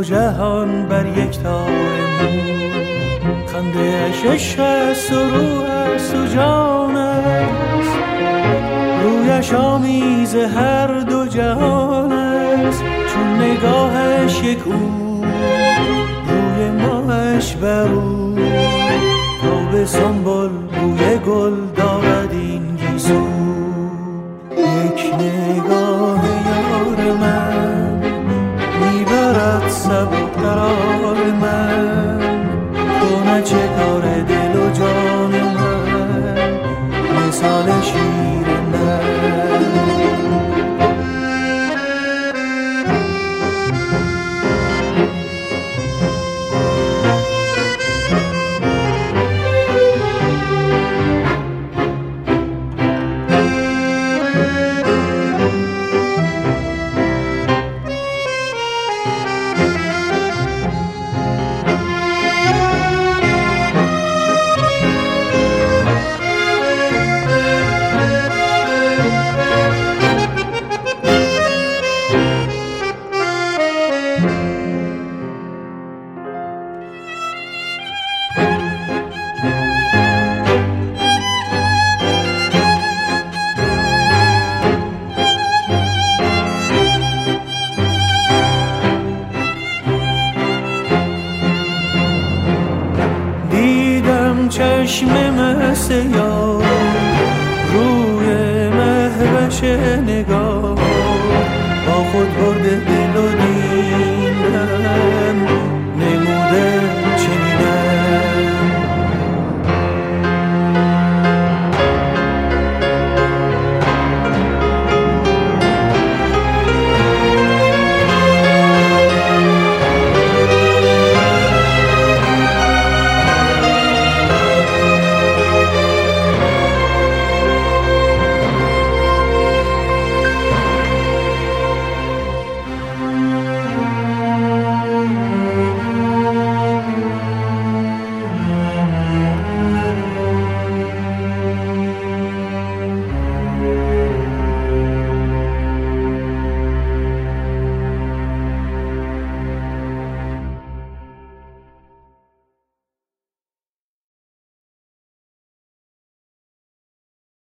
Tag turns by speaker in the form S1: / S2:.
S1: دو جهان بر یک تار مو. خنده اش عشق است و روح است و جان است، رویش آمیز هر دو جهان است. چون نگاهش یک او، روی ماهش بر او. تا به سنبل بوی گل دارد این گیسو. یک نگاه یار من میبرد سبک قرار من. تو نه چه کار دل و جان